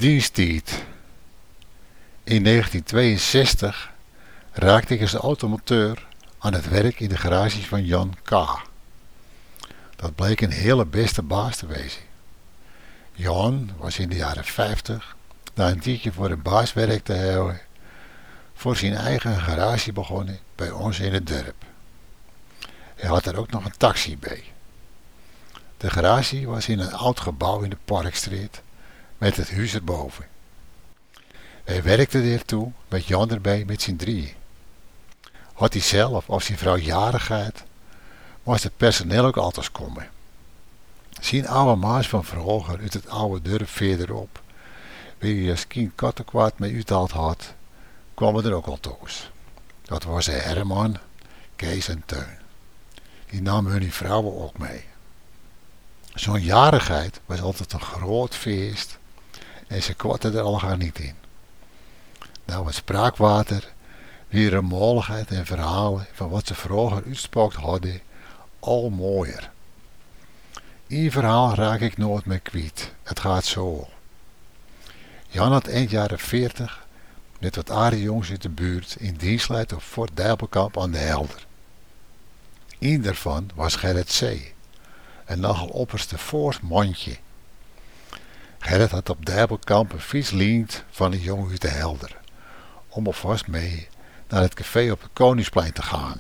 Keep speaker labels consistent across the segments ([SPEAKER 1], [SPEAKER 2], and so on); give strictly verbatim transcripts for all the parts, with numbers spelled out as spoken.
[SPEAKER 1] Diensttijd. In negentien tweeënzestig raakte ik als automonteur aan het werk in de garage van Jan K. Dat bleek een hele beste baas te wezen. Jan was in de jaren vijftig, na een tijdje voor een baaswerk te hebben, voor zijn eigen garage begonnen bij ons in het dorp. Hij had er ook nog een taxi bij. De garage was in een oud gebouw in de Parkstraat met het huis erboven. Hij werkte ertoe met Jan erbij met z'n drieën. Had hij zelf of zijn vrouw jarigheid, moest het personeel ook altijd komen. Zijn oude maas van vroeger uit het oude dorp verderop, wie hij als kind kattenkwaad mee uithaald had, kwamen er ook al thuis. Dat was Herman, Kees en Teun. Die namen hun vrouwen ook mee. Zo'n jarigheid was altijd een groot feest en ze kwatten er al gaan niet in. Nou, het spraakwater, weer een moligheid en verhalen van wat ze vroeger uitspookt hadden, al mooier. Eén verhaal raak ik nooit meer kwijt. Het gaat zo. Jan had eind jaren veertig met wat aardige jongens uit de buurt in dienst geleid op Fort Dijbelkamp aan de Helder. Eén daarvan was Gerrit C., een nogal opperste voors mandje. Gerrit had op Dijbelkamp een fiets leend van een jongen uit de Helder, om alvast mee naar het café op het Koningsplein te gaan.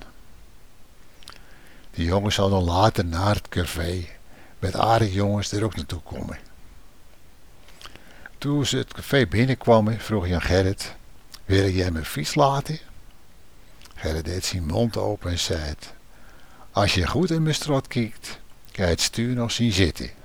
[SPEAKER 1] Die jongens zouden dan later naar het café met aardige jongens er ook naartoe komen. Toen ze het café binnenkwamen, vroeg Jan Gerrit: wil jij mijn fiets laten? Gerrit deed zijn mond open en zei het: als je goed in mijn strot kijkt, kan je het stuur nog zien zitten.